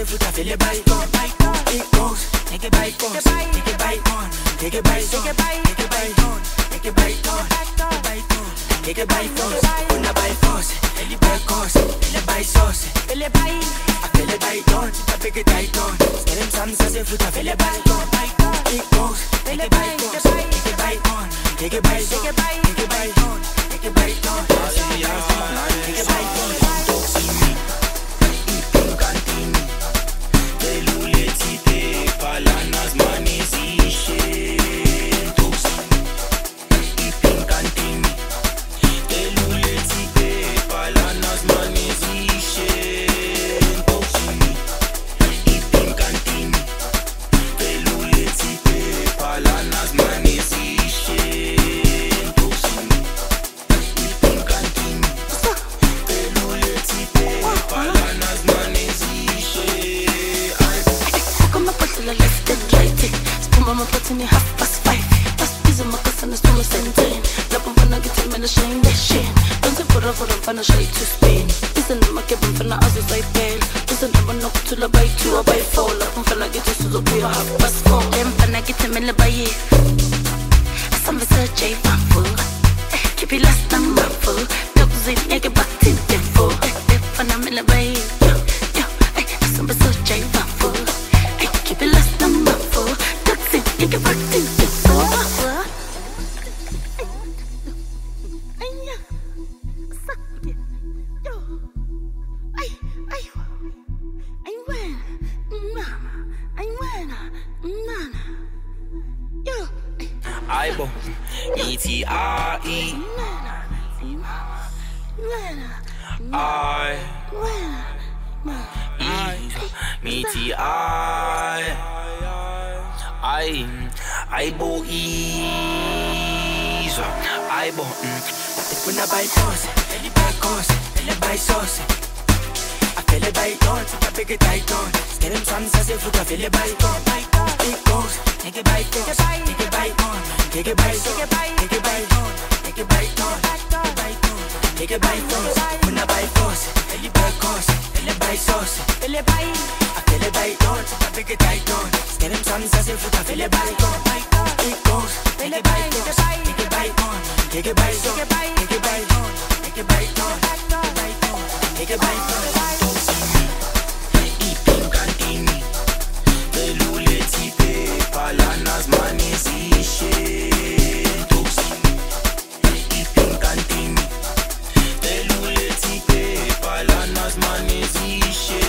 se futa, feel it bite on. It goes, take it bite on, take it bite on, take it bite on, take it bite on, take it bite on, take it bite on. Una bite force, el precoce, el bite sauce, feel it bite. I feel it bite on, I pick it tight on. Stay them some se futa, feel it bite on. It goes, take it bite on, take it bite on, take it bite on, take it bite on, take it bite on, take it bite on. Palanas manizishe ipin kantini teluletipe palanas manizishe ipin kantini teluletipe palanas manizishe ipin kantini teluletipe palanas manizishe left and right. Spoon mama putting it 5:30. That's busy my cousin is to my sentence. Love when I get him in the shame that shit. Don't say for I'm finna show you to spin. Listen to my cabin finna as I fail. Listen to my knock to the bite 2 or bite 4. Love I'm finna get you to the beer 4:30. Then finna get him in the bay. Some of the J full. Keep it last number full. Dogs in nigga back in the full. Finna in the bay. Some of the J full. Keep it less number 4. That's it, you can work in the floor. Aibo, E-T-R-E Aibo Ease Aibo When I bite force, el precoce, el bite sauce. I feel it bite on, I pick it tight on. Stay them some se futa, feel it bite on. It goes, take it bite on, take it bite on, take it bite on, take it bite on, take it bite on, take it bite on. When I bite force, el precoce, el bite sauce. I feel it bite on, I pick it tight on. Stay them some se futa, feel it bite on. It goes, take it bite on, take it bite on, take it bite on, take it bite on, take it bite on, take it bite on. Ipin kantini teluletipe palanas manizishe ipin kantini teluletipe palanas manizishe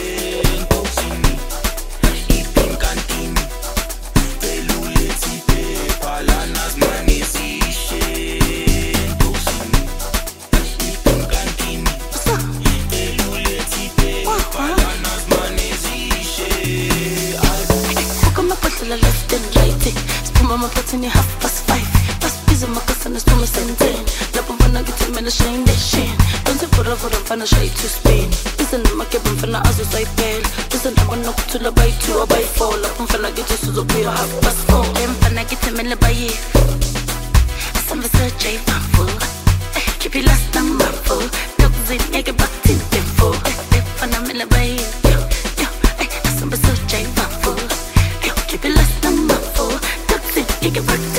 ipin kantini teluletipe palanas manizishe ipin kantini teluletipe palanas manizishe Fuck on my bottle left and right. Spoon mama putting it 5:30. That's busy my cousin is to my sentence. Love when I get him in the shame that shit. Don't say for I'm finna show you to spin. Listen to my cabin finna as I fail. Listen to my knock to the bite 2 or bite 4. Love I'm finna get you to the beer 4:30. Then finna get him in the bay. Some of the J full. Keep it last number full. Dogs in nigga back in the full. Finna in the bay. Some of the J full. Keep it less number 4. That's it, you can work